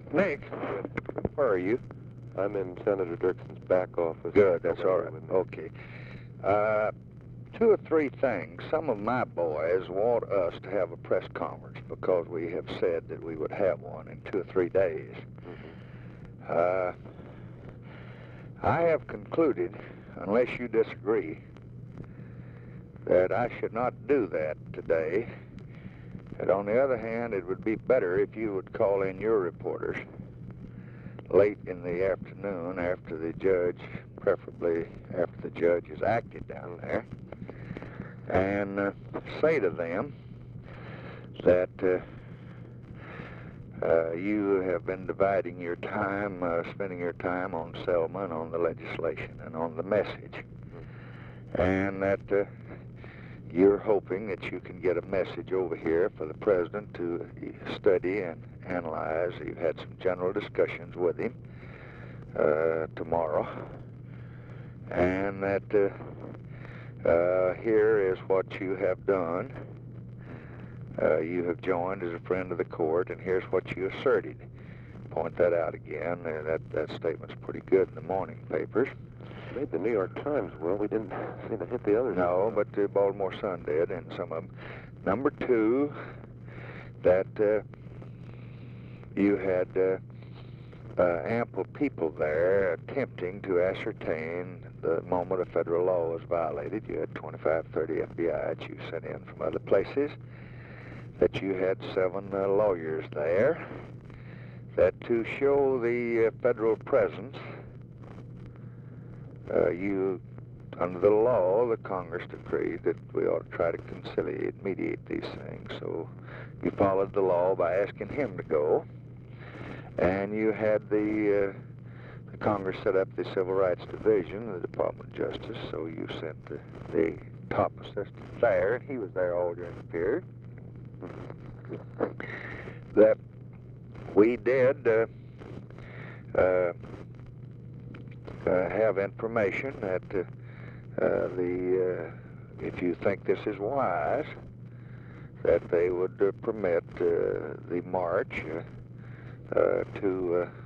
Nick, where are you? I'm in Senator Dirkson's back office. Good, that's all right. Okay. Two or three things. Some of my boys want us to have a press conference because we have said that we would have one in 2 or 3 days. I have concluded, unless you disagree, that I should not do that today. And on the other hand, it would be better if you would call in your reporters late in the afternoon after the judge, preferably after the judge has acted down there, and say to them that you have been dividing your time, spending your time on Selma and on the legislation and on the message, and that you're hoping that you can get a message over here for the president to study and analyze. You've had some general discussions with him tomorrow, and that here is what you have done. You have joined as a friend of the court, and here's what you asserted. Point that out again. That statement's pretty good in the morning papers. Made the New York Times. Well, we didn't seem to hit the others. No, but the Baltimore Sun did, and some of them. Number two, that you had ample people there attempting to ascertain the moment a federal law was violated. You had 25, 30 FBI that you sent in from other places, that you had 7 lawyers there, that to show the federal presence, under the law, the Congress decreed that we ought to try to conciliate, mediate these things. So you followed the law by asking him to go, and you had the Congress set up the Civil Rights Division, the Department of Justice, so you sent the top assistant there, and he was there all during the period. That we did have information that if you think this is wise, that they would permit the march to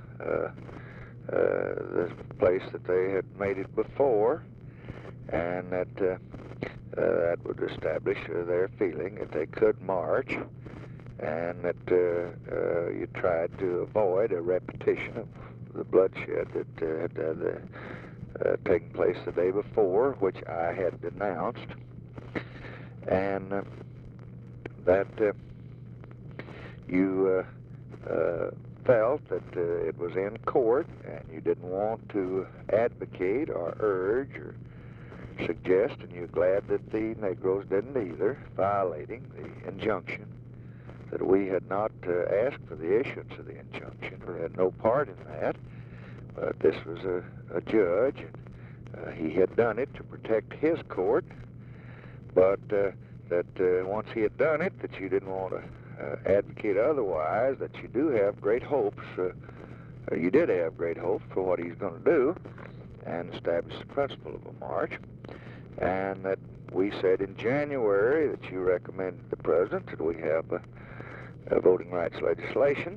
the place that they had made it before, and that that would establish their feeling that they could march, and that you tried to avoid a repetition of the bloodshed that had taken place the day before, which I had denounced, and that you felt that it was in court, and you didn't want to advocate or urge or suggest, and you're glad that the Negroes didn't either, violating the injunction, that we had not asked for the issuance of the injunction. We had no part in that, but this was a judge, and he had done it to protect his court, but that once he had done it, that you didn't want to advocate otherwise, that you do have great hopes, you did have great hopes for what he's going to do, and establish the principle of a march, and that we said in January that you recommended the president that we have a voting rights legislation,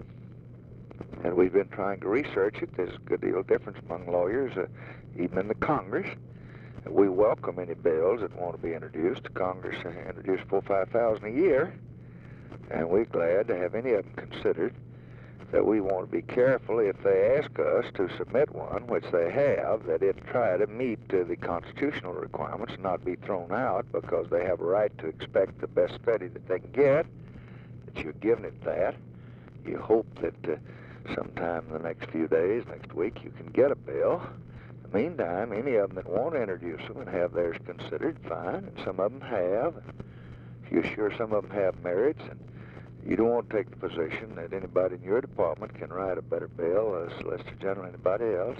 and we've been trying to research it. There's a good deal of difference among lawyers, even in the Congress. We welcome any bills that want to be introduced. Congress introduce 4,000 or 5,000 a year, and we're glad to have any of them considered. That we want to be careful if they ask us to submit one, which they have, that it try to meet the constitutional requirements and not be thrown out, because they have a right to expect the best study that they can get, that you're giving it that. You hope that sometime in the next few days, next week, you can get a bill. In the meantime, any of them that want to introduce them and have theirs considered, fine, and some of them have. If you're sure some of them have merits, and you don't want to take the position that anybody in your department can write a better bill, Solicitor General, anybody else,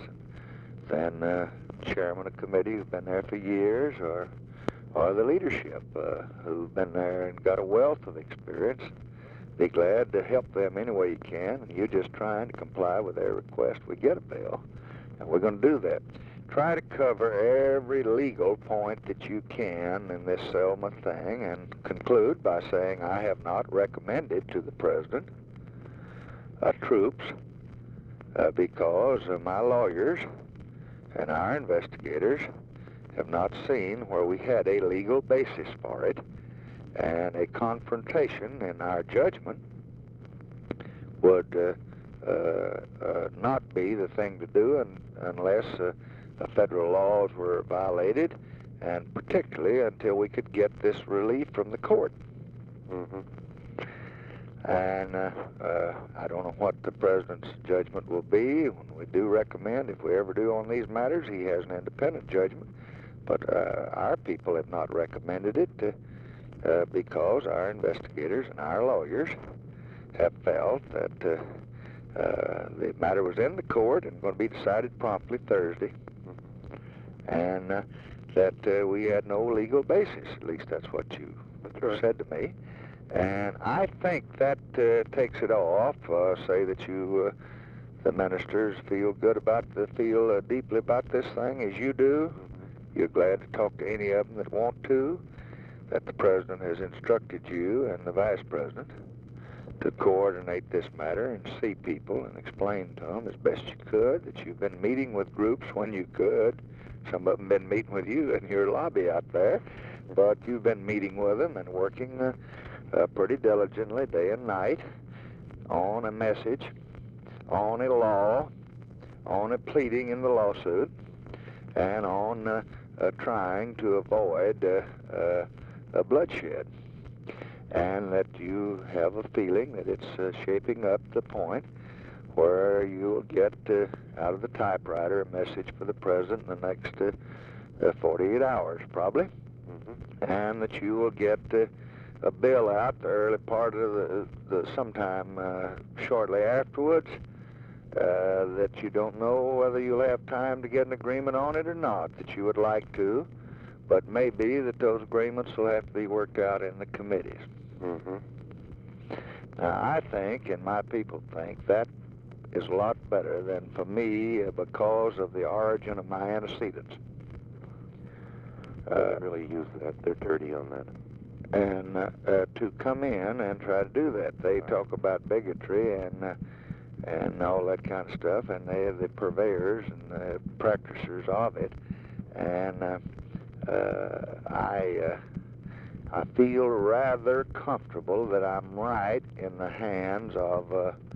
than chairman of committee who've been there for years, or the leadership who've been there and got a wealth of experience. Be glad to help them any way you can, and you're just trying to comply with their request. We get a bill, and we're going to do that. Try to cover every legal point that you can in this Selma thing, and conclude by saying I have not recommended to the president troops because my lawyers and our investigators have not seen where we had a legal basis for it, and a confrontation in our judgment would not be the thing to do unless the federal laws were violated, and particularly until we could get this relief from the court. Mm-hmm. And I don't know what the president's judgment will be. When we do recommend, if we ever do on these matters, he has an independent judgment. But our people have not recommended it because our investigators and our lawyers have felt that the matter was in the court and going to be decided promptly Thursday, and that we had no legal basis. At least that's what you said to me. And I think that takes it off. Say that you, the ministers, feel deeply about this thing as you do. You're glad to talk to any of them that want to. That the president has instructed you and the vice president to coordinate this matter and see people and explain to them as best you could that you've been meeting with groups when you could. Some of them been meeting with you in your lobby out there, but you've been meeting with them and working pretty diligently day and night on a message, on a law, on a pleading in the lawsuit, and on trying to avoid a bloodshed. And that you have a feeling that it's shaping up the point where you'll get out of the typewriter a message for the president in the next 48 hours, probably, and that you will get a bill out the early part of the sometime shortly afterwards, that you don't know whether you'll have time to get an agreement on it or not, that you would like to, but maybe that those agreements will have to be worked out in the committees. Mm-hmm. Now, I think, and my people think, that is a lot better than for me because of the origin of my antecedents. They really use that. They're dirty on that. And to come in and try to do that. They talk about bigotry and all that kind of stuff, and they're the purveyors and the practitioners of it. And I feel rather comfortable that I'm right in the hands of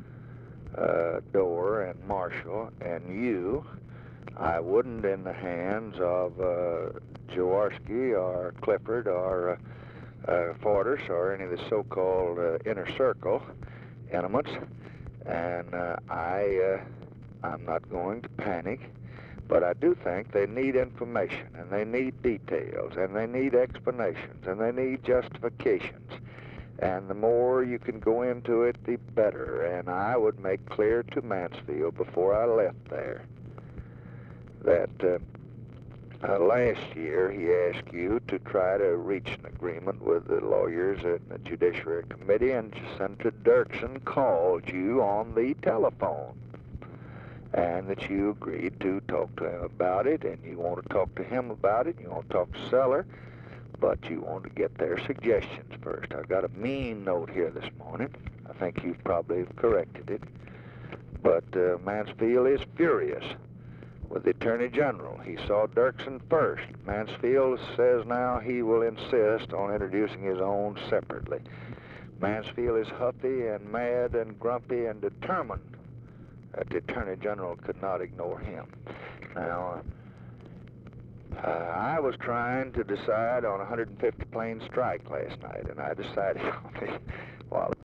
Dorr and Marshall and you. I wouldn't in the hands of Jaworski or Clifford or Fortas or any of the so-called inner circle intimates. And I'm not going to panic. But I do think they need information, and they need details, and they need explanations, and they need justifications. And the more you can go into it, the better. And I would make clear to Mansfield before I left there that last year he asked you to try to reach an agreement with the lawyers at the Judiciary Committee, and Senator Dirksen called you on the telephone. And that you agreed to talk to him about it, and you want to talk to him about it, you want to talk to Seller, but you want to get their suggestions first. I've got a mean note here this morning. I think you've probably corrected it. But Mansfield is furious with the Attorney General. He saw Dirksen first. Mansfield says now he will insist on introducing his own separately. Mansfield is huffy and mad and grumpy and determined that the Attorney General could not ignore him. Now, I was trying to decide on a 150 plane strike last night, and I decided on it while